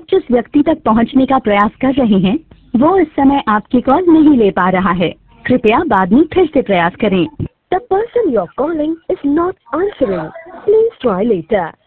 आप जिस व्यक्ति तक पहुंचने का प्रयास कर रहे हैं वो इस समय आपकी कॉल नहीं ले पा रहा है। कृपया बाद में फिर से प्रयास करें। The person you're calling is not answering. Please try later.